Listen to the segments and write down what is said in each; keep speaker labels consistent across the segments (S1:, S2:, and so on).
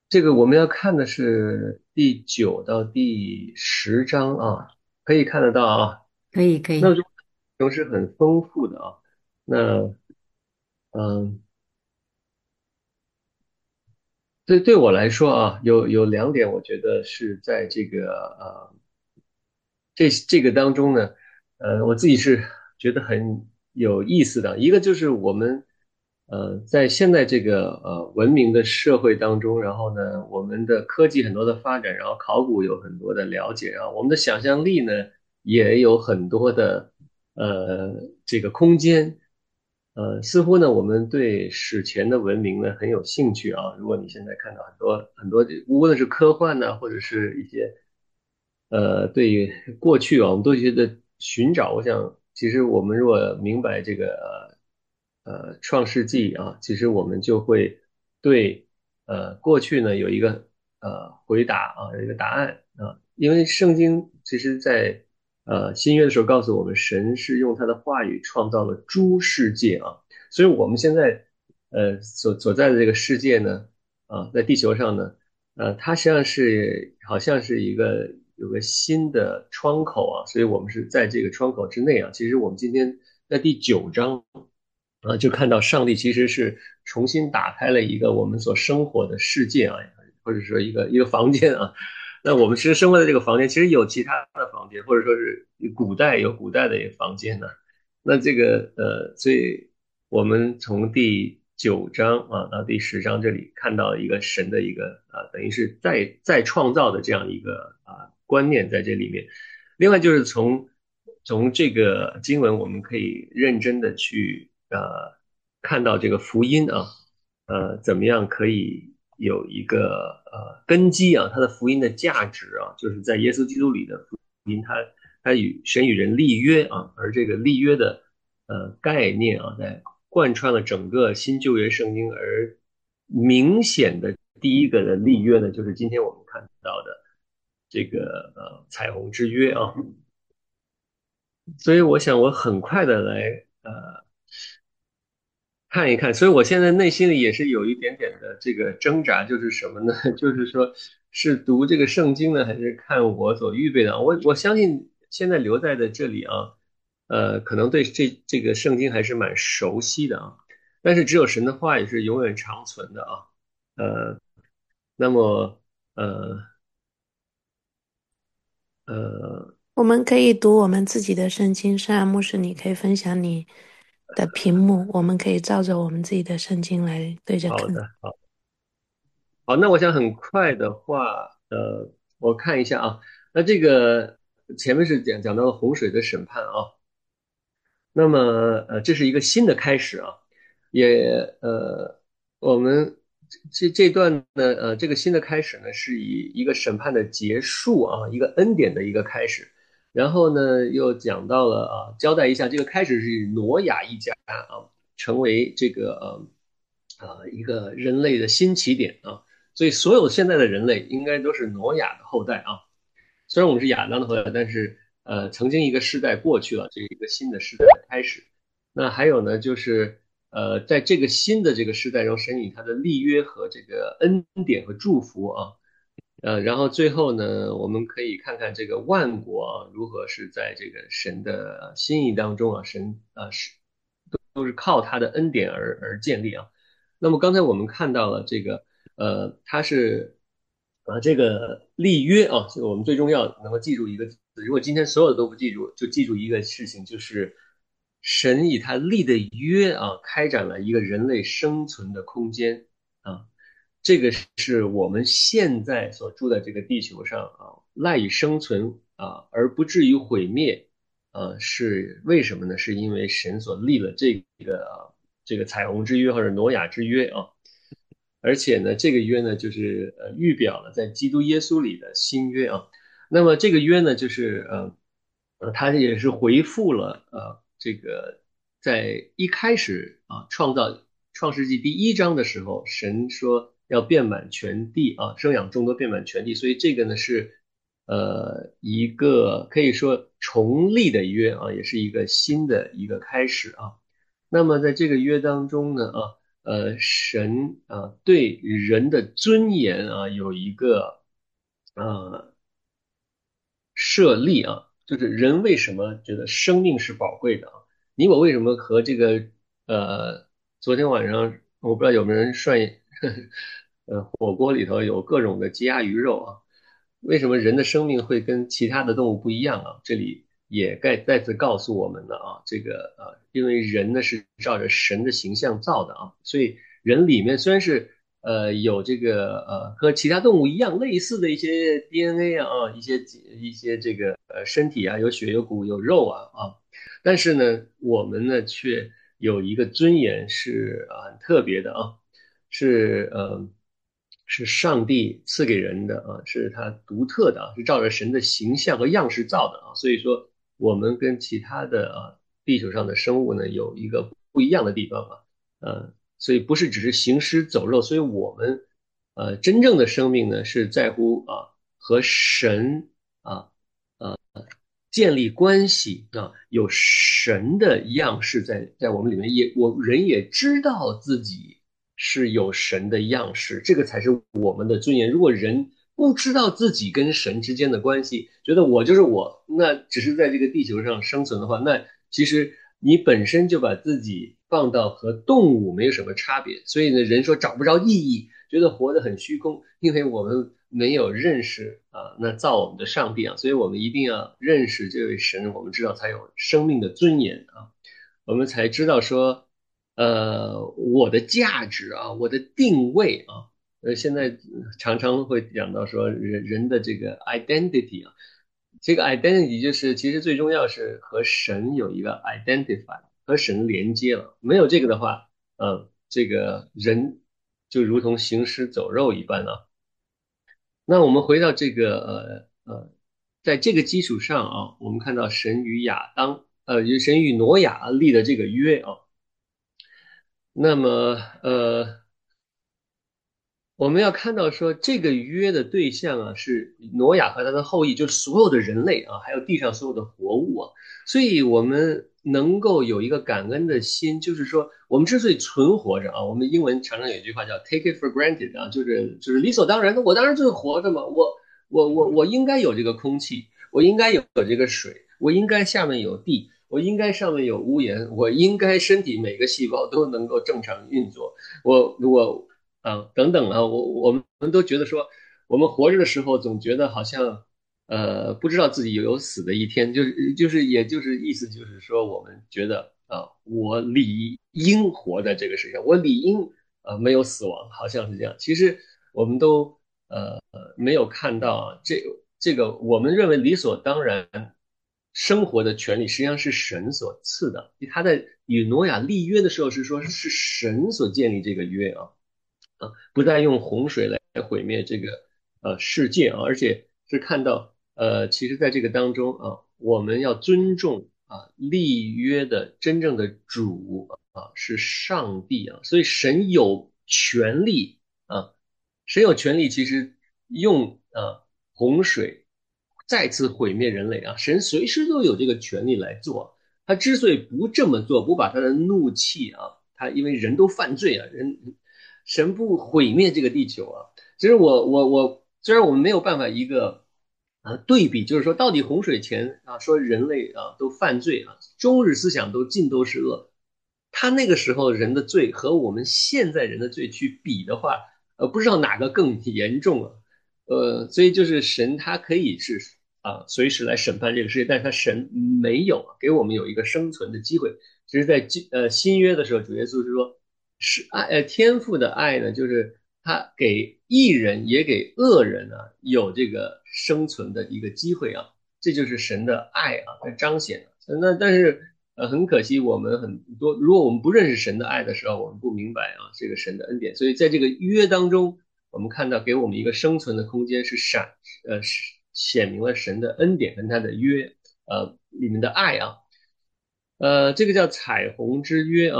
S1: 这个我们要看的是第9到第10章啊，可以看得到啊。
S2: 可以，可以。
S1: 那内容是很丰富的啊。那嗯，对我来说啊，有2点，我觉得是在这个当中呢，我自己是觉得很有意思的。一个就是我们，在现在这个文明的社会当中，然后呢，我们的科技很多的发展，然后考古有很多的了解，然后我们的想象力呢也有很多的呃这个空间。似乎呢，我们对史前的文明呢很有兴趣啊。如果你现在看到很多很多，无论是科幻呢，或者是一些对于过去啊，我们都觉得寻找。我想，其实我们如果明白这个创世纪啊，其实我们就会对过去呢有一个回答啊，有一个答案啊。因为圣经其实在新约的时候告诉我们，神是用他的话语创造了诸世界啊。所以我们现在所在的这个世界呢，在地球上呢。它实际上是好像是有个新的窗口啊，所以我们是在这个窗口之内啊。其实我们今天在第9章就看到上帝其实是重新打开了一个我们所生活的世界啊，或者说一个房间啊。那我们其实生活在这个房间，其实有其他的房间，或者说是古代有古代的一个房间呢。那这个所以我们从第9章到第10章这里看到一个神的一个等于是再创造的这样一个观念在这里面。另外就是从这个经文，我们可以认真的去看到这个福音啊，怎么样可以有一个根基啊，它的福音的价值啊，就是在耶稣基督里的福音，它与神与人立约啊，而这个立约的概念啊，在贯穿了整个新旧约圣经，而明显的第一个的立约呢，就是今天我们看到的这个彩虹之约啊。所以我想我很快的来看一看。所以我现在内心里也是有一点点的这个挣扎，就是什么呢？就是说是读这个圣经呢，还是看我所预备的？我相信现在留在的这里啊，可能对这个圣经还是蛮熟悉的啊。但是只有神的话语是永远长存的啊。呃，那么呃呃，
S2: 我们可以读我们自己的圣经，圣安牧师，你可以分享你的屏幕，我们可以照着我们自己的圣经来对着看。
S1: 好的，好，那我想很快的话，我看一下啊。那这个前面是讲到了洪水的审判啊。那么这是一个新的开始啊。也我们这段呢，这个新的开始呢，是以一个审判的结束啊，一个恩典的一个开始。然后呢，又讲到了交代一下这个开始是挪亚一家啊，成为这个一个人类的新起点啊。所以所有现在的人类应该都是挪亚的后代啊。虽然我们是亚当的后代，但是曾经一个世代过去了，这一个新的世代的开始。那还有呢，就是在这个新的这个时代中，神以他的立约和这个恩典和祝福啊。然后最后呢，我们可以看看这个万国啊，如何是在这个神的心意当中啊，神都是靠他的恩典而建立啊。那么刚才我们看到了这个，它是这个立约啊，这个我们最重要能够记住一个字。如果今天所有的都不记住，就记住一个事情，就是神以他立的约啊，开展了一个人类生存的空间啊。这个是我们现在所住在这个地球上啊，赖以生存啊，而不至于毁灭。是为什么呢？是因为神所立了这个彩虹之约或者挪亚之约啊。而且呢，这个约呢，就是预表了在基督耶稣里的新约啊。那么这个约呢，就是它也是回复了这个在一开始创造创世纪第1章的时候，神说要遍满全地啊，生养众多，遍满全地。所以这个呢是一个可以说重立的约啊，也是一个新的一个开始啊。那么在这个约当中呢神对人的尊严有一个呃设立就是人为什么觉得生命是宝贵的你我为什么和这个呃昨天晚上我不知道有没有人涮火锅里头有各种的鸡鸭鱼肉为什么人的生命会跟其他的动物不一样这里也再次告诉我们了这个因为人呢是照着神的形象造的所以人里面虽然是有这个和其他动物一样类似的一些 DNA 一些这个身体有血有骨有肉但是呢我们呢却有一个尊严是很特别的是是上帝赐给人的是他独特的是照着神的形象和样式造的所以说我们跟其他的地球上的生物呢有一个不一样的地方所以不是只是行尸走肉，所以我们真正的生命呢是在乎和神啊建立关系有神的样式在我们里面，人也知道自己是有神的样式，这个才是我们的尊严。如果人不知道自己跟神之间的关系，觉得我就是我，那只是在这个地球上生存的话，那其实你本身就把自己放到和动物没有什么差别。所以呢，人说找不着意义，觉得活得很虚空，因为我们没有认识那造我们的上帝所以我们一定要认识这位神，我们知道才有生命的尊严我们才知道说，我的价值我的定位现在常常会讲到说人的这个 identity这个 identity 就是其实最重要是和神有一个 identify，和神连接了，没有这个的话，这个人就如同行尸走肉一般那我们回到这个在这个基础上我们看到神与亚当神与挪亚立的这个约那么我们要看到说，这个约的对象是挪亚和他的后裔，就是所有的人类还有地上所有的活物所以我们能够有一个感恩的心，就是说，我们之所以存活着我们英文常常有一句话叫 "take it for granted" 就是理所当然的，我当然就是活着嘛，我应该有这个空气，我应该有这个水，我应该下面有地，我应该上面有屋檐，我应该身体每个细胞都能够正常运作，我等等我们都觉得说，我们活着的时候总觉得好像不知道自己有死的一天，也就是意思就是说，我们觉得我理应活在这个世上，我理应没有死亡，好像是这样。其实我们都没有看到这个我们认为理所当然生活的权利，实际上是神所赐的。他在与挪亚立约的时候是说，是神所建立这个约不再用洪水来毁灭这个世界而且是看到其实在这个当中我们要尊重立约的真正的主是上帝所以神有权利神有权利其实用洪水再次毁灭人类神随时都有这个权利来做。他之所以不这么做，不把他的怒气他因为人都犯罪神不毁灭这个地球其实我虽然我们没有办法一个对比，就是说到底洪水前说人类都犯罪终日思想都尽都是恶，他那个时候人的罪和我们现在人的罪去比的话，不知道哪个更严重所以就是神他可以是随时来审判这个世界，但是他神没有给我们有一个生存的机会。其实在新约的时候，主耶稣是说，是爱天父的爱呢，就是他给义人也给恶人有这个生存的一个机会这就是神的爱它彰显那但是很可惜，我们很多如果我们不认识神的爱的时候，我们不明白这个神的恩典，所以在这个约当中，我们看到给我们一个生存的空间是显明了神的恩典跟他的约里面的爱这个叫彩虹之约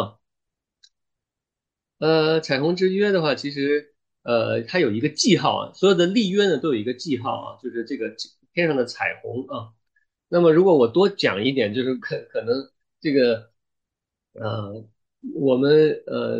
S1: 彩虹之约的话，其实它有一个记号所有的立约呢都有一个记号就是这个天上的彩虹那么如果我多讲一点，就是可能这个我们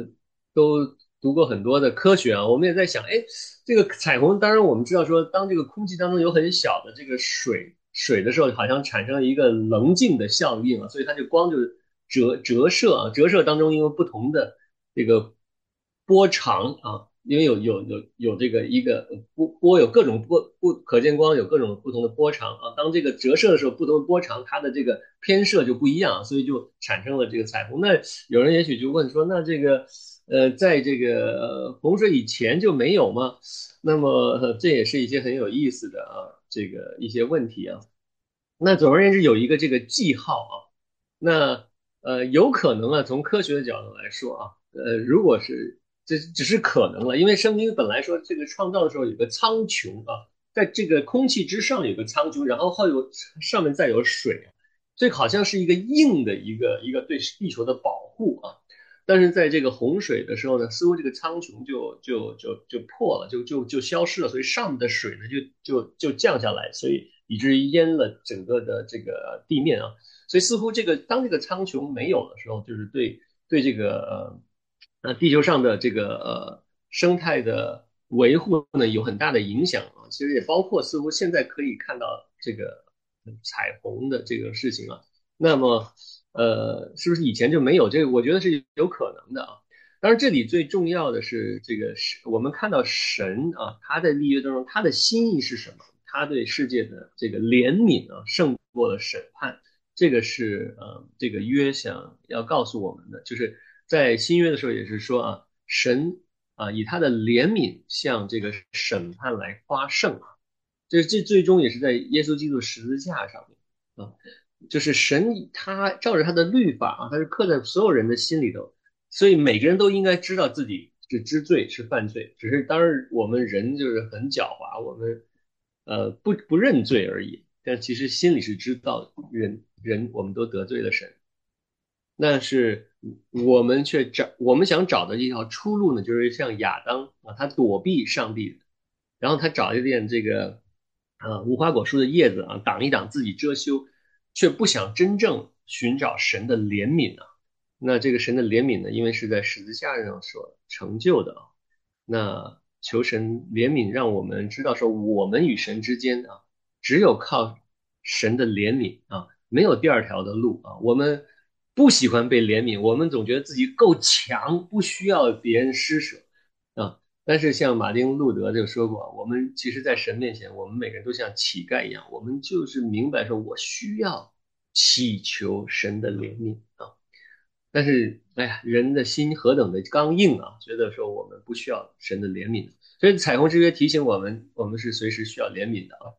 S1: 都读过很多的科学啊，我们也在想，哎，这个彩虹，当然我们知道说，当这个空气当中有很小的这个水的时候，好像产生了一个棱镜的效应啊，所以它就光就折射啊，折射当中因为不同的这个波长啊，因为有这个一个波有各种可见光有各种不同的波长啊，当这个折射的时候，不同的波长它的这个偏射就不一样，所以就产生了这个彩虹。那有人也许就问说，那这个在这个洪水以前就没有吗？那么这也是一些很有意思的啊，这个一些问题啊。那总而言之，有一个这个记号啊，那有可能啊，从科学的角度来说啊，如果是这只是可能了，因为圣经本来说这个创造的时候有个苍穹啊，在这个空气之上有个苍穹，然后上面再有水，这好像是一个硬的一个对地球的保护啊。但是在这个洪水的时候呢，似乎这个苍穹就破了，就消失了，所以上面的水呢就降下来，所以以至于淹了整个的这个地面啊。所以似乎当这个苍穹没有的时候，就是对这个地球上的这个生态的维护呢有很大的影响啊。其实也包括似乎现在可以看到这个彩虹的这个事情啊。那么是不是以前就没有这个？我觉得是有可能的啊。当然，这里最重要的是这个是我们看到神啊，他在立约当中，他的心意是什么？他对世界的这个怜悯啊，胜过了审判。这个是这个约想要告诉我们的，就是在新约的时候也是说啊，神啊以他的怜悯向这个审判来发胜啊，这最终也是在耶稣基督十字架上面啊，就是神他照着他的律法啊，他是刻在所有人的心里头，所以每个人都应该知道自己是知罪是犯罪，只是当然我们人就是很狡猾，我们不认罪而已，但其实心里是知道人我们都得罪了神，那是我们想找的一条出路呢，就是像亚当啊，他躲避上帝，然后他找一点这个无花果树的叶子啊挡一挡自己遮羞，却不想真正寻找神的怜悯啊。那这个神的怜悯呢，因为是在十字架上所成就的啊，那求神怜悯，让我们知道说我们与神之间啊，只有靠神的怜悯啊，没有第二条的路啊。我们不喜欢被怜悯，我们总觉得自己够强，不需要别人施舍啊。但是像马丁路德就说过，我们其实，在神面前，我们每个人都像乞丐一样，我们就是明白说，我需要祈求神的怜悯啊。但是，哎呀，人的心何等的刚硬啊！觉得说我们不需要神的怜悯，所以彩虹之约提醒我们，我们是随时需要怜悯的啊。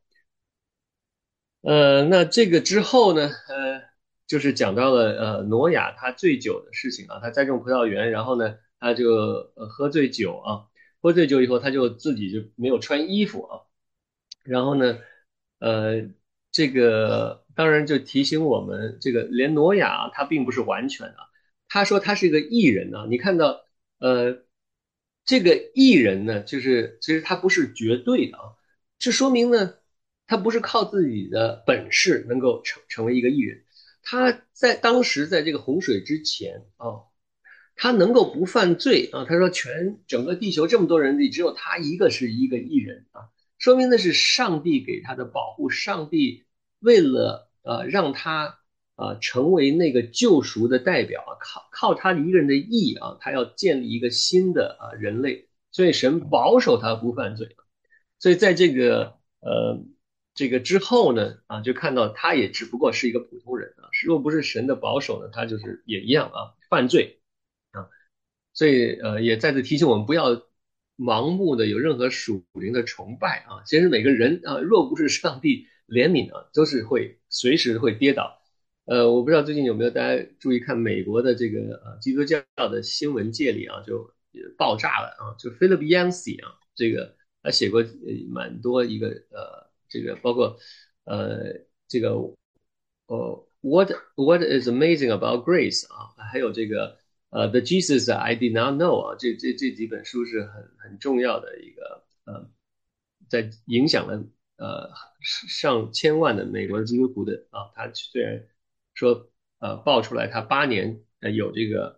S1: 那这个之后呢，就是讲到了挪亚他醉酒的事情啊，他栽种葡萄园，然后呢，他就喝醉酒啊，喝醉酒以后他就自己就没有穿衣服啊，然后呢，呃，这个当然就提醒我们，这个连挪亚他并不是完全的，他说他是一个艺人啊，你看到这个艺人呢，就是其实他不是绝对的啊，这说明呢。他不是靠自己的本事能够成为一个艺人，他在当时在这个洪水之前啊，他能够不犯罪啊。他说整个地球这么多人里，只有他一个是一个艺人啊，说明那是上帝给他的保护。上帝为了让他成为那个救赎的代表啊，靠他一个人的义啊，他要建立一个新的人类，所以神保守他不犯罪。所以在这个之后呢，就看到他也只不过是一个普通人啊，如果不是神的保守呢，他就是也一样啊，犯罪啊。所以也再次提醒我们不要盲目的有任何属灵的崇拜啊。其实每个人啊，若不是上帝怜悯啊，都是会随时会跌倒。我不知道最近有没有大家注意看美国的这个基督教的新闻界里啊，就爆炸了啊，就 Philip Yancey 啊，这个他写过蛮多一个这个包括这个What is amazing about grace 啊，还有这个The Jesus I did not know 啊，这几本书是很重要的一个在影响了上千万的美国基督徒的啊，他虽然说爆出来他8年有这个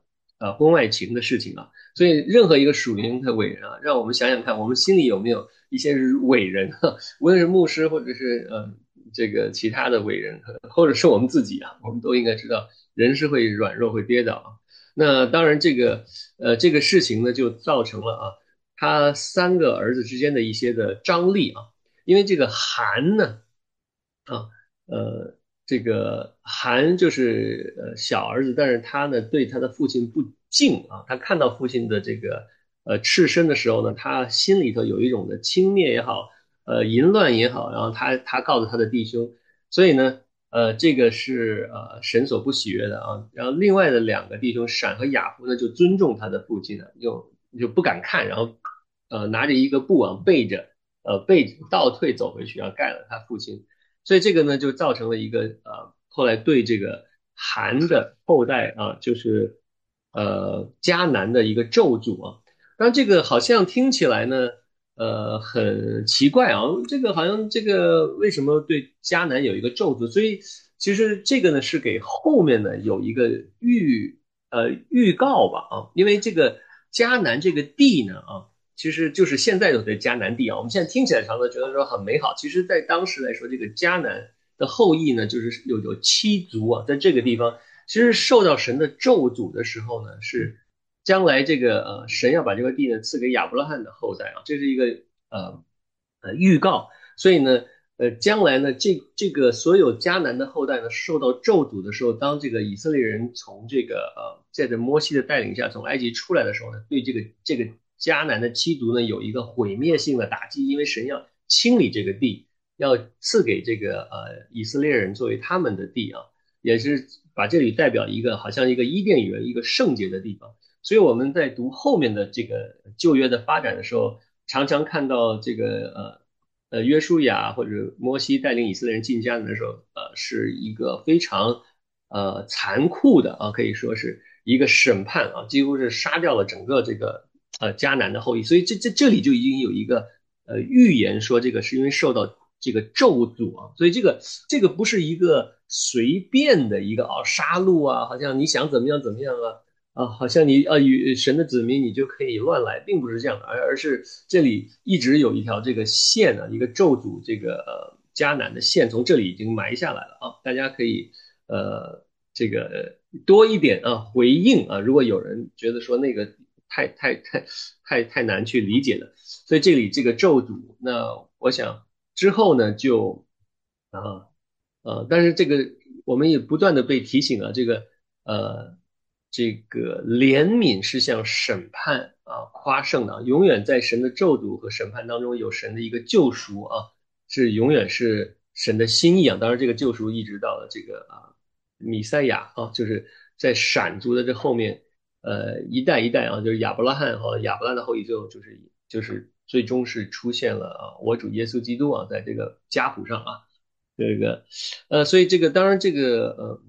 S1: 婚外情的事情啊。所以任何一个属灵的伟人啊，让我们想想看，我们心里有没有一些伟人，无论是牧师或者是这个其他的伟人，或者是我们自己啊，我们都应该知道，人是会软弱会跌倒啊。那当然，这个事情呢，就造成了他三个儿子之间的一些的张力啊。因为这个韩呢，啊，呃，这个韩就是小儿子，但是他呢对他的父亲不敬啊。他看到父亲的这个赤身的时候呢，他心里头有一种的轻蔑也好，淫乱也好，然后他告诉他的弟兄，所以呢，这个是神所不喜悦的啊。然后另外的两个弟兄闪和雅夫呢，就尊重他的父亲呢，就不敢看，然后拿着一个布背着。背倒退走回去，然后盖了他父亲，所以这个呢就造成了一个后来对这个韩的后代啊，就是迦南的一个咒诅啊。当然这个好像听起来呢，很奇怪啊，这个好像这个为什么对迦南有一个咒诅？所以其实这个呢是给后面呢有一个预告吧啊，因为这个迦南这个地呢其实就是现在的迦南地啊。我们现在听起来常常觉得说很美好，其实在当时来说，这个迦南的后裔呢，就是有七族啊，在这个地方，其实受到神的咒诅的时候呢，是将来这个神要把这个地呢赐给亚伯拉罕的后代啊，这是一个预告。所以呢，将来呢，这个所有迦南的后代呢，受到咒诅的时候，当这个以色列人从这个在这摩西的带领下从埃及出来的时候呢，对这个迦南的七族呢有一个毁灭性的打击，因为神要清理这个地，要赐给这个以色列人作为他们的地啊，也是把这里代表一个好像一个伊甸园，一个圣洁的地方。所以我们在读后面的这个旧约的发展的时候，常常看到这个约书亚或者摩西带领以色列人进迦南的时候，是一个非常残酷的啊，可以说是一个审判啊，几乎是杀掉了整个这个迦南的后裔。所以这里就已经有一个预言说，这个是因为受到这个咒诅啊，所以这个不是一个随便的一个杀戮啊，好像你想怎么样怎么样好像你与神的子民你就可以乱来，并不是这样的，而是这里一直有一条这个线一个咒诅这个迦南的线从这里已经埋下来了啊。大家可以这个多一点回应啊，如果有人觉得说那个太难去理解了，所以这里这个咒诅，那我想之后呢就啊但是这个我们也不断的被提醒啊，呃这个怜悯是向审判夸胜的，永远在神的咒诅和审判当中有神的一个救赎啊，是永远是神的心意啊。当然，这个救赎一直到了这个弥赛亚啊，就是在闪族的这后面，一代一代啊，就是亚伯拉罕和亚伯拉罕的后裔，最后就是最终是出现了我主耶稣基督啊，在这个家谱上啊，这个所以这个当然这个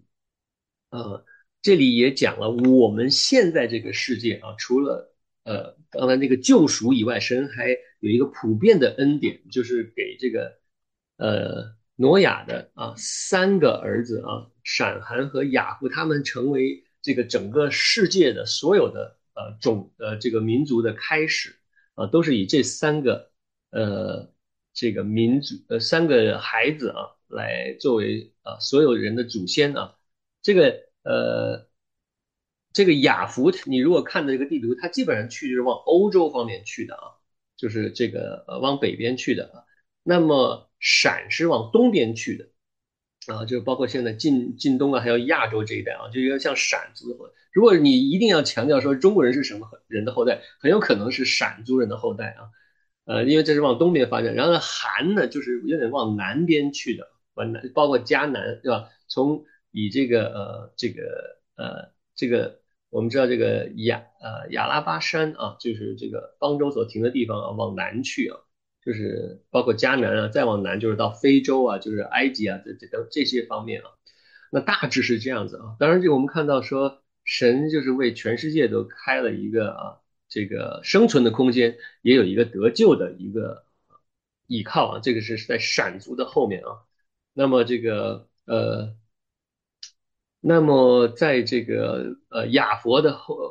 S1: 这里也讲了，我们现在这个世界啊，除了刚才那个救赎以外，神还有一个普遍的恩典，就是给这个挪亚的三个儿子闪、含和雅夫，他们成为这个整个世界的所有的这个民族的开始都是以这三个呃这个民族三个孩子来作为所有人的祖先啊。这个这个雅福，你如果看的这个地图，它基本上去就是往欧洲方面去的就是这个往北边去的那么陕是往东边去的就包括现在晋东还有亚洲这一带就有点像陕族的后代。如果你一定要强调说中国人是什么人的后代，很有可能是陕族人的后代因为这是往东边发展。然后呢，韩呢就是有点往南边去的，往南包括迦南，对吧？从以这个我们知道这个亚拉巴山就是这个方舟所停的地方往南去就是包括迦南再往南就是到非洲就是埃及这些方面那大致是这样子当然，这个我们看到说，神就是为全世界都开了一个这个生存的空间，也有一个得救的一个依靠这个是在闪族的后面那么这个那么在这个亚佛的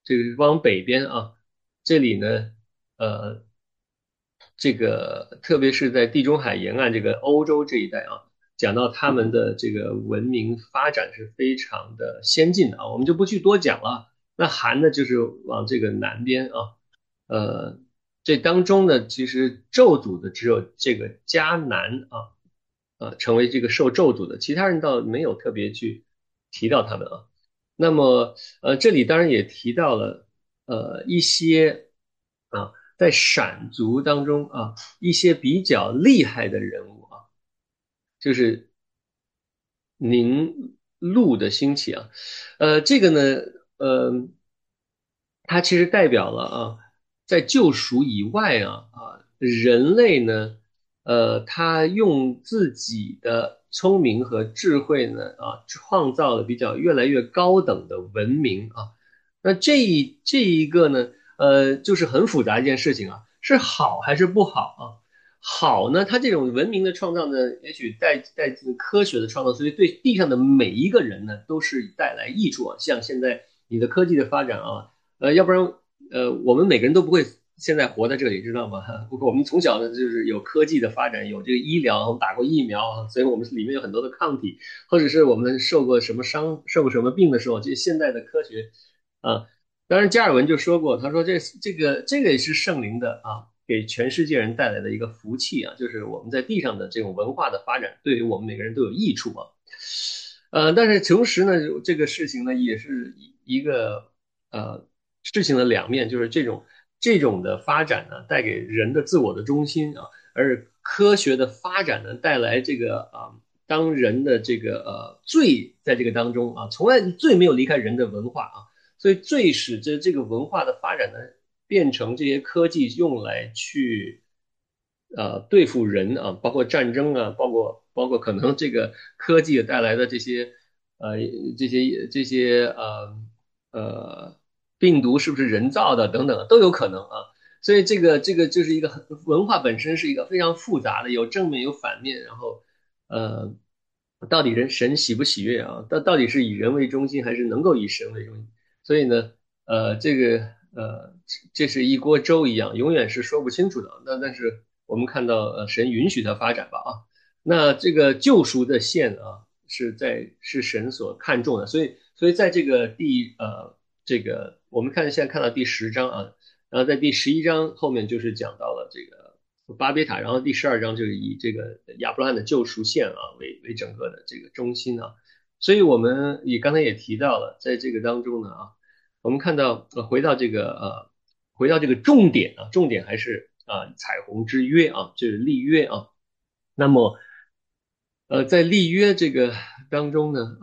S1: 这个往北边啊，这里呢，呃，这个特别是在地中海沿岸这个欧洲这一带啊，讲到他们的这个文明发展是非常的先进的啊，我们就不去多讲了。那韩呢，就是往这个南边啊，呃，这当中呢，其实咒诅的只有这个迦南啊，成为这个受咒诅的，其他人倒没有特别去提到他们啊。那么，这里当然也提到了一些啊，在闪族当中啊，一些比较厉害的人物啊，就是宁禄的兴起啊，这个呢，呃，它其实代表了啊，在救赎以外人类呢，他用自己的聪明和智慧呢，创造了比较越来越高等的文明啊。那这一个呢，就是很复杂一件事情啊，是好还是不好啊？好呢，它这种文明的创造呢，也许带进科学的创造，所以对地上的每一个人呢，都是带来益处啊。像现在你的科技的发展啊，要不然我们每个人都不会现在活在这里，知道吗？不过我们从小呢就是有科技的发展，有这个医疗，我们打过疫苗啊，所以我们里面有很多的抗体，或者是我们受过什么伤、受过什么病的时候，这现代的科学啊。当然，加尔文就说过，他说这个也是圣灵的啊，给全世界人带来的一个福气啊，就是我们在地上的这种文化的发展，对于我们每个人都有益处啊。但是同时呢，这个事情呢也是一个事情的两面，就是这种的发展呢，带给人的自我的中心啊，而科学的发展呢，带来这个当人的这个罪在这个当中啊，从来罪没有离开人的文化啊，所以罪使这个文化的发展呢，变成这些科技用来去对付人啊，包括战争啊，包括可能这个科技带来的呃这些病毒是不是人造的等等都有可能啊。所以这个就是一个文化本身是一个非常复杂的，有正面有反面，然后呃，到底神喜不喜悦啊？到底是以人为中心还是能够以神为中心？所以呢，这是一锅粥一样，永远是说不清楚的。但是我们看到，神允许它发展吧啊。那这个救赎的线啊，是神所看重的，所以在这个我们现在看到第10章啊，然后在第11章后面就是讲到了这个巴别塔，然后第12章就是以这个亚伯拉罕的救赎线为整个的这个中心啊。所以我们也刚才也提到了，在这个当中呢我们看到回到这个重点啊，重点还是彩虹之约啊，就是立约啊。那么在立约这个当中呢，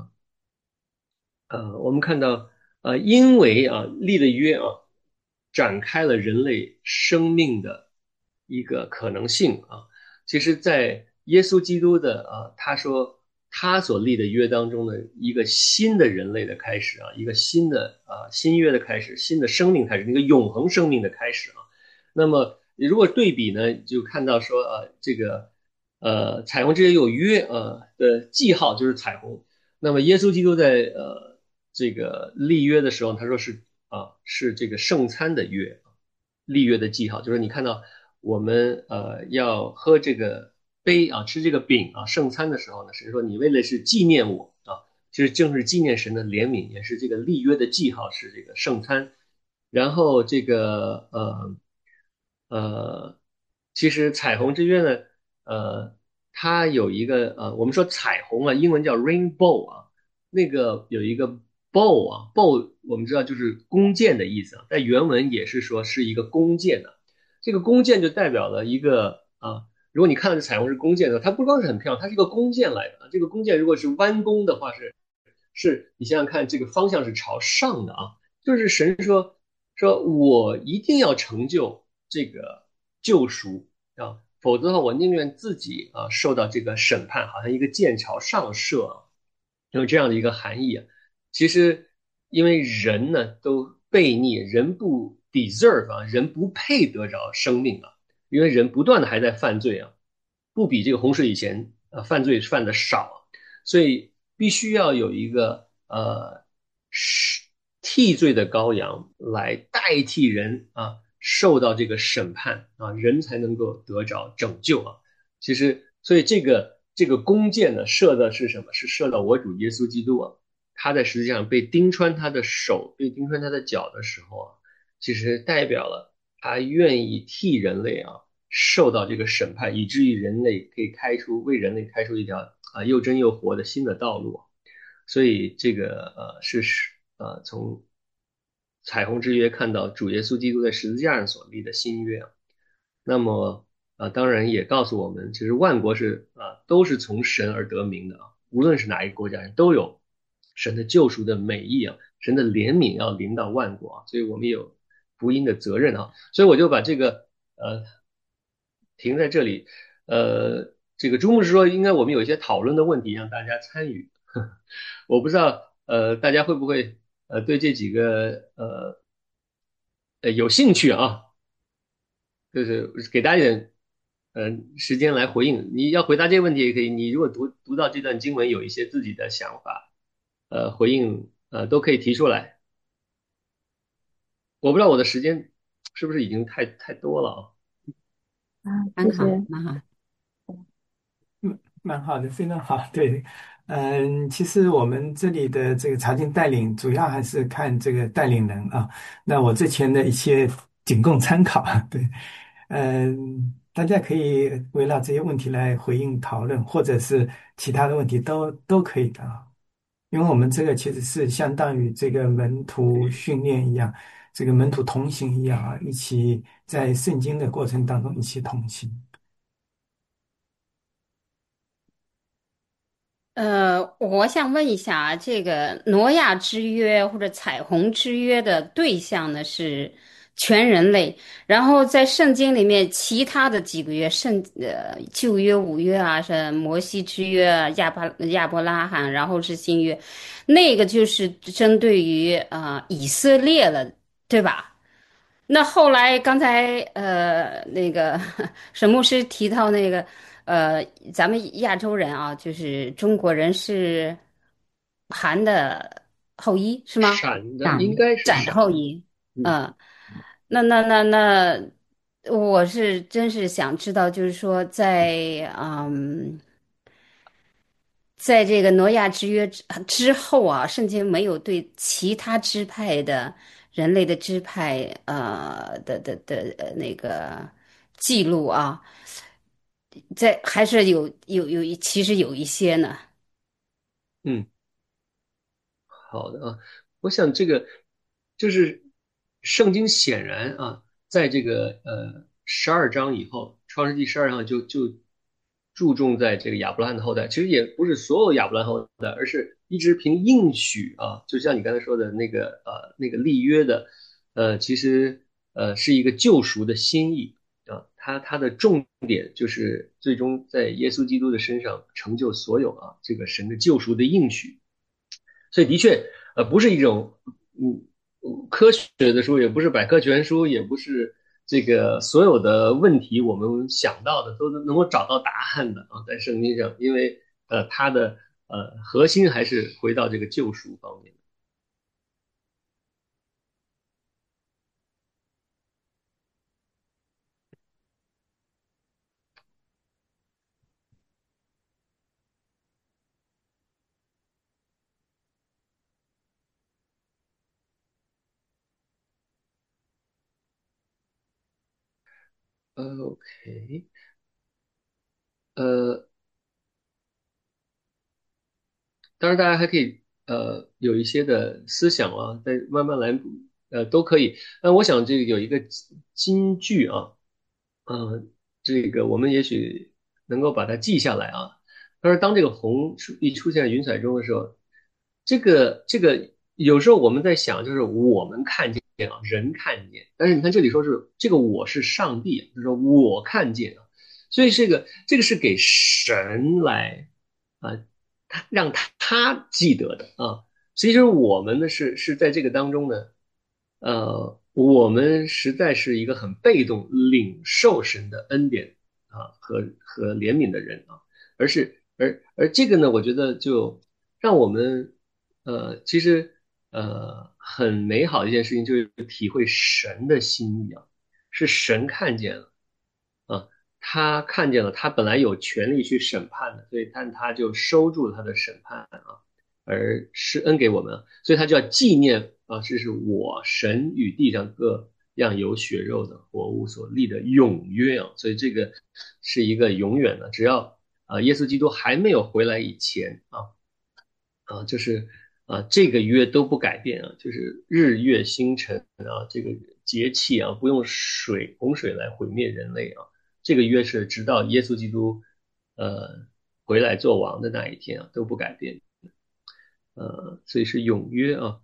S1: 我们看到因为立了约展开了人类生命的一个可能性啊。其实，在耶稣基督的他说他所立的约当中的一个新的人类的开始啊，一个新的新约的开始，新的生命开始，一个永恒生命的开始啊。那么如果对比呢，就看到说这个彩虹之间有约的记号就是彩虹。那么耶稣基督在这个立约的时候，他说是这个圣餐的约，立约的记号，就是你看到我们要喝这个杯吃这个饼圣餐的时候呢，神说你为了是纪念我其实正是纪念神的怜悯，也是这个立约的记号，是这个圣餐。然后这个呃，其实彩虹之约呢，它有一个我们说彩虹英文叫 rainbow 那个有一个 bow bow 我们知道就是弓箭的意思在原文也是说是一个弓箭这个弓箭就代表了一个如果你看到这彩虹是弓箭的话，它不光是很漂亮，它是一个弓箭来的这个弓箭如果是弯弓的话是你想想看，这个方向是朝上的就是神说我一定要成就这个救赎否则的话，我宁愿自己受到这个审判，好像一个箭朝上射有这样的一个含义其实，因为人呢都悖逆，人不 deserve 人不配得着生命因为人不断的还在犯罪不比这个洪水以前犯罪犯的少所以必须要有一个替罪的羔羊来代替人啊，受到这个审判啊，人才能够得着拯救啊。其实，所以这个弓箭呢，射的是什么？是射到我主耶稣基督啊。他在实际上被钉穿他的手，被钉穿他的脚的时候啊，其实代表了他愿意替人类啊受到这个审判，以至于人类可以为人类开出一条啊又真又活的新的道路。所以这个从彩虹之约看到主耶稣基督在十字架上所立的新约啊。那么当然也告诉我们，其实万国都是从神而得名的啊，无论是哪一个国家人都有神的救赎的美意啊，神的怜悯要临到万国啊，所以我们有福音的责任啊，所以我就把这个停在这里。这个朱牧师说，应该我们有一些讨论的问题让大家参与。我不知道大家会不会对这几个有兴趣啊？就是给大家一点时间来回应。你要回答这个问题也可以，你如果读到这段经文有一些自己的想法，回应都可以提出来。我不知道我的时间是不是已经太多了啊？
S2: 啊，谢
S3: 蛮好，
S2: 谢。
S3: 蛮好。
S4: 蛮好的，非常好。对，其实我们这里的这个查经带领，主要还是看这个带领人啊。那我之前的一些仅供参考。对，大家可以围绕这些问题来回应讨论，或者是其他的问题都可以的啊。因为我们这个其实是相当于这个门徒训练一样，这个门徒同行一样啊，一起在圣经的过程当中一起同行。
S3: 我想问一下啊，这个挪亚之约或者彩虹之约的对象呢是全人类，然后在圣经里面其他的几个约，旧约五约啊，是摩西之约啊，亚伯拉罕，然后是新约，那个就是针对于以色列了，对吧？那后来刚才那个沈牧师提到那个咱们亚洲人啊，就是中国人是韩的后裔是吗？
S1: 闪的应
S3: 闪闪的
S1: 该是闪。
S3: 后裔，
S1: 嗯。
S3: 嗯，那，我是真是想知道，就是说在这个挪亚之约之后啊，圣经没有对其他支派的人类的支派那个记录啊，还是其实有一些呢。
S1: 嗯。好的啊，我想这个就是圣经显然啊，在这个12章以后，创世纪12章就注重在这个亚伯拉罕的后代，其实也不是所有亚伯拉罕后代，而是一直凭应许啊，就像你刚才说的那个立约的，其实是一个救赎的心意啊，它的重点就是最终在耶稣基督的身上成就所有啊这个神的救赎的应许。所以的确，不是一种科学的书，也不是百科全书，也不是这个所有的问题我们想到的都能够找到答案的啊，在圣经上，因为它的核心还是回到这个救赎方面。OK。呃，当然大家还可以有一些的思想啊，再慢慢来都可以。那我想这个有一个金句啊，这个我们也许能够把它记下来啊。他说，当这个红一出现在云彩中的时候，这个有时候我们在想，就是我们看见啊，人看见，但是你看这里说是这个我是上帝啊，就是说我看见啊，所以这个是给神来啊，让他记得的啊。其实我们呢是在这个当中呢。我们实在是一个很被动领受神的恩典啊和怜悯的人啊，而是而这个呢，我觉得就让我们其实很美好的一件事情，就是体会神的心意啊，是神看见了啊，他看见了，他本来有权利去审判的，所以但他就收住了他的审判啊，而施恩给我们，所以他就要纪念啊，这是我神与地上各样有血肉的活物所立的永约啊，所以这个是一个永远的，只要耶稣基督还没有回来以前就是这个约都不改变啊，就是日月星辰啊，这个节气啊，不用洪水来毁灭人类啊，这个约是直到耶稣基督回来做王的那一天啊都不改变，所以是永约啊，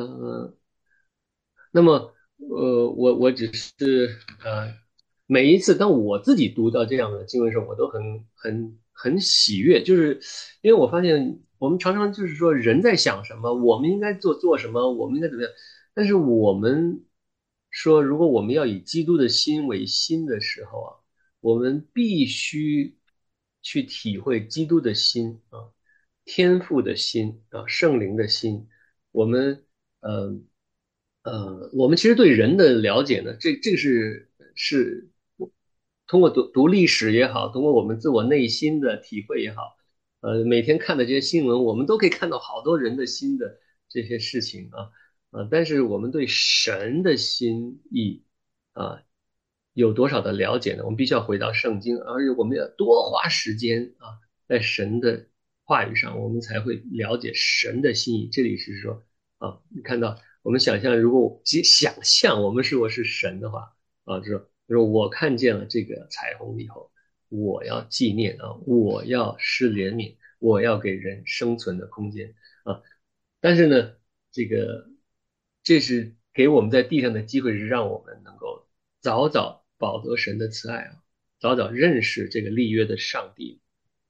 S1: 那么，我只是每一次当我自己读到这样的经文的时候，我都很喜悦，就是因为我发现我们常常就是说人在想什么，我们应该做什么，我们应该怎么样，但是我们说，如果我们要以基督的心为心的时候啊，我们必须去体会基督的心啊，天父的心啊，圣灵的心，我们呃。我们其实对人的了解呢，这个是通过读历史也好，通过我们自我内心的体会也好，每天看的这些新闻，我们都可以看到好多人的心的这些事情但是我们对神的心意啊有多少的了解呢？我们必须要回到圣经，而且我们要多花时间在神的话语上，我们才会了解神的心意。这里是说你看到。我们想象，如果想象我们如果是神的话就是我看见了这个彩虹以后，我要纪念我要施怜悯，我要给人生存的空间啊。但是呢，这是给我们在地上的机会，是让我们能够早早饱得神的慈爱早早认识这个立约的上帝，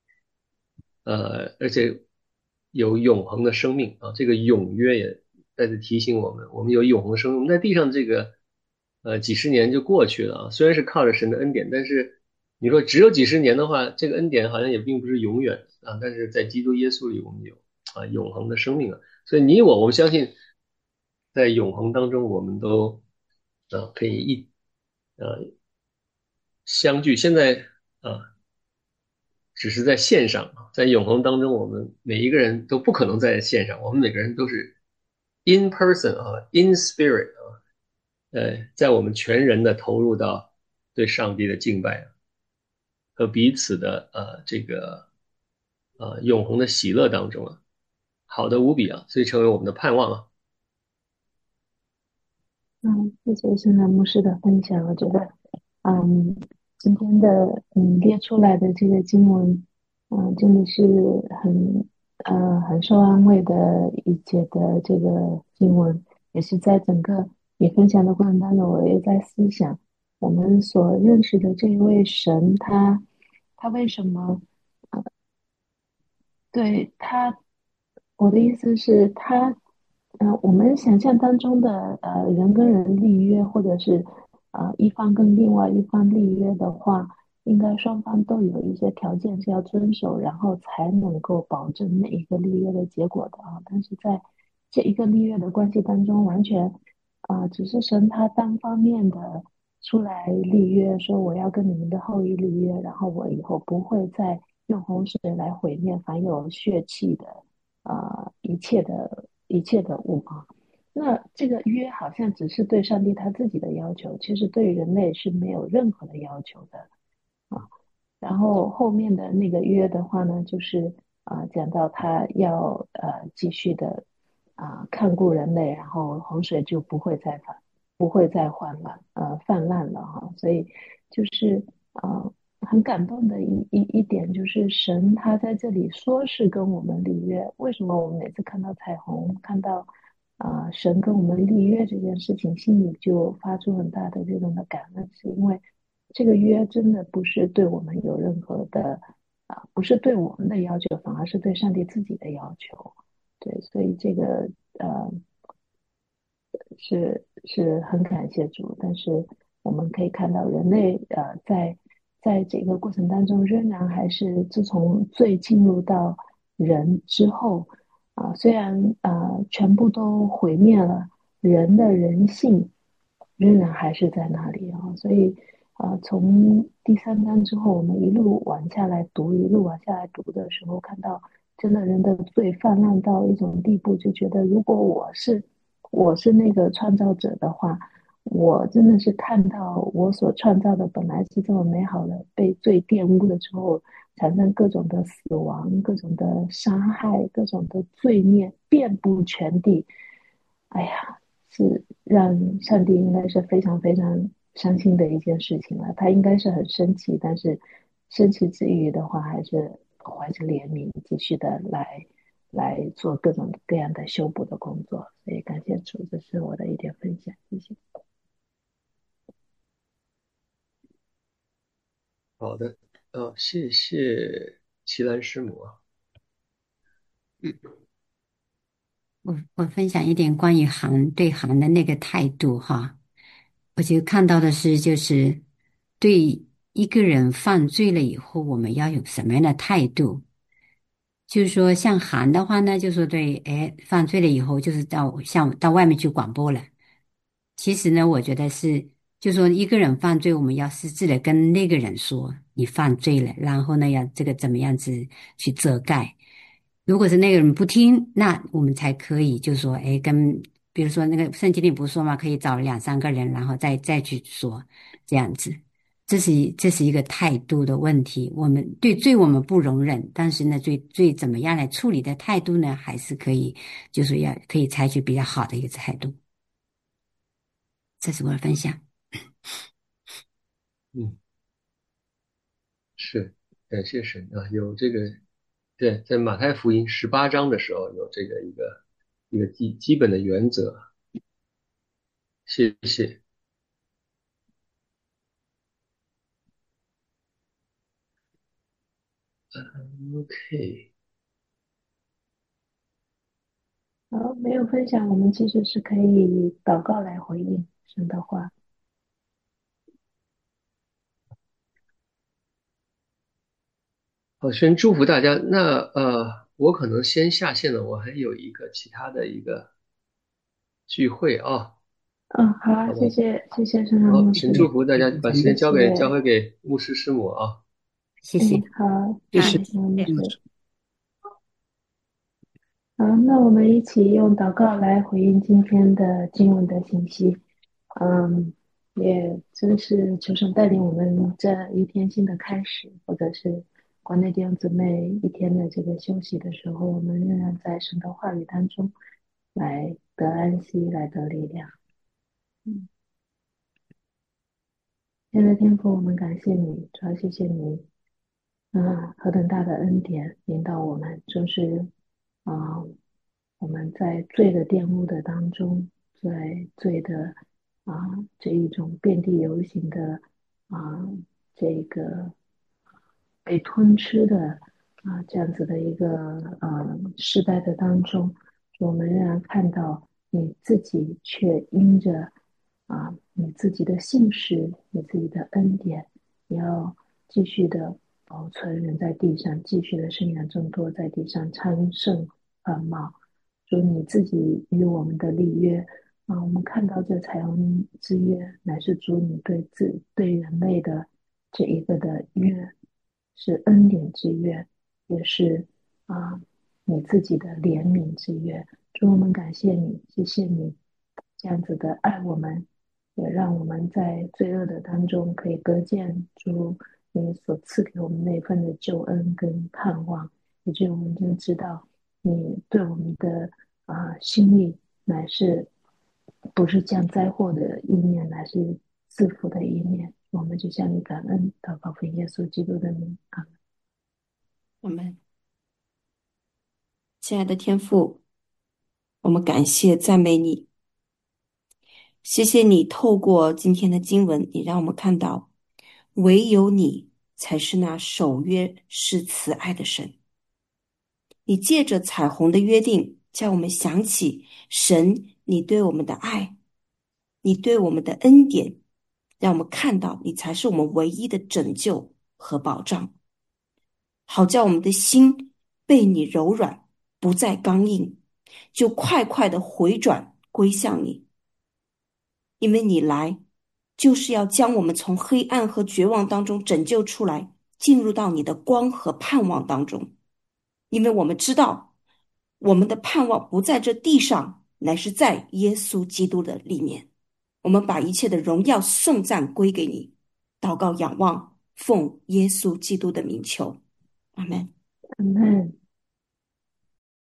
S1: 而且有永恒的生命这个永约也再次提醒我们，我们有永恒生命。我们在地上这个几十年就过去了虽然是靠着神的恩典，但是你说只有几十年的话，这个恩典好像也并不是永远但是在基督耶稣里，我们有永恒的生命所以你我们相信，在永恒当中，我们都可以相聚。现在只是在线上，在永恒当中，我们每一个人都不可能在线上，我们每个人都是 in person in spirit 在我们全人的投入到对上帝的敬拜和彼此的永恒的喜乐当中好的无比所以成为我们的盼望
S2: 谢谢圣南牧师的分享。我觉得，今天的列出来的这个经文，真的是很受安慰的一节的这个经文，也是在整个你分享的过程当中，我也在思想我们所认识的这一位神，他为什么？对他，我的意思是他，我们想象当中的人跟人立约，或者是一方跟另外一方立约的话，应该双方都有一些条件是要遵守，然后才能够保证那一个立约的结果的但是在这一个立约的关系当中，完全只是神他单方面的出来立约，说我要跟你们的后裔立约，然后我以后不会再用洪水来毁灭凡有血气的一切的物那这个约好像只是对上帝他自己的要求，其实对人类是没有任何的要求的然后后面的那个约的话呢，就是讲到他要继续的看顾人类，然后洪水就不会再泛滥了所以就是很感动的一点就是神他在这里说是跟我们立约，为什么我们每次看到彩虹，看到神跟我们立约这件事情，心里就发出很大的这种的感恩，是因为这个约真的不是对我们有任何的不是对我们的要求，反而是对上帝自己的要求。对，所以这个是很感谢主，但是我们可以看到人类在这个过程当中，仍然还是自从罪进入到人之后虽然全部都毁灭了，人的人性仍然还是在那里啊。所以从第三章之后，我们一路往下来读，一路往下来读的时候，看到真的人的罪泛滥到一种地步，就觉得如果我是那个创造者的话，我真的是看到我所创造的本来是这么美好的，被罪玷污了之后，产生各种的死亡、各种的杀害、各种的罪孽遍布全地。哎呀，是让上帝应该是非常非常伤心的一件事情了。他应该是很生气，但是生气之余的话，还是怀着怜悯，继续的来做各种各样的修补的工作。所以感谢主，这是我的一点分享，谢谢。
S1: 好的，谢谢齐兰师母啊。
S5: 我分享一点关于对韩的那个态度哈，我就看到的是，就是对一个人犯罪了以后，我们要有什么样的态度？就是说，像韩的话呢，就说对，哎，犯罪了以后，就是到外面去广播了。其实呢，我觉得是，就说一个人犯罪，我们要私自的跟那个人说你犯罪了，然后呢，要这个怎么样子去遮盖。如果是那个人不听，那我们才可以就说，哎，比如说那个圣经里不是说嘛，可以找两三个人，然后再去说这样子。这是一个态度的问题。我们对罪我们不容忍，但是呢，罪怎么样来处理的态度呢，还是可以，就是可以采取比较好的一个态度。这是我的分享。
S1: 嗯，是，感谢神啊，有这个，对，在马太福音18章的时候有这个一个基本的原则，谢谢。OK，
S2: 好，没有分享，我们其实是可以祷告来回应神的话。
S1: 好，先祝福大家。那我可能先下线了，我还有一个其他的一个聚会啊。
S2: 好啊，
S1: 好吧，
S2: 谢谢谢谢圣安
S1: 好，
S2: 牧师，
S1: 请祝福大家，把时间
S2: 谢谢，
S1: 交回给牧师师母啊。
S5: 谢谢，
S2: 好，谢
S5: 谢谢。
S2: 谢圣安牧师。好，那我们一起用祷告来回应今天的经文的信息。也真是求神带领我们这一天新的开始，或者是国内弟兄姊妹一天的这个休息的时候，我们仍然在神的话语当中来得安息，来得力量。现在天父，我们感谢你，主要谢谢你，何等大的恩典领导我们，就是啊、我们在罪的玷污的当中，在罪的这一种遍地游行的啊、这个被吞吃的这样子的一个时代的当中，我们仍然看到你自己却因着你自己的信实，你自己的恩典，你要继续的保存人在地上，继续的生养众多，在地上昌盛繁茂。主你自己与我们的立约我们看到这彩虹之约，乃是主你对人类的这一个的约，是恩典之约，也是你自己的怜悯之约。主我们感谢你，谢谢你这样子的爱我们，也让我们在罪恶的当中可以得见主你所赐给我们那份的救恩跟盼望，以至于我们就知道你对我们的心意乃是不是降灾祸的意念，乃是赐福的意念。我们就向你感恩，祷告奉耶稣基督的名，阿门。
S6: 我们亲爱的天父，我们感谢赞美你，谢谢你透过今天的经文，你让我们看到，唯有你才是那守约是慈爱的神。你借着彩虹的约定，叫我们想起神你对我们的爱，你对我们的恩典，让我们看到你才是我们唯一的拯救和保障，好叫我们的心被你柔软， 不再刚硬，就快快的回转归向你。因为你来就是要将我们从黑暗和绝望当中拯救出来，进入到你的光和盼望当中。因为我们知道我们的盼望不在这地上，乃是在耶稣基督的里面。我们把一切的荣耀颂赞归给你，祷告仰望，奉耶稣基督的名求，阿们。
S2: 阿门。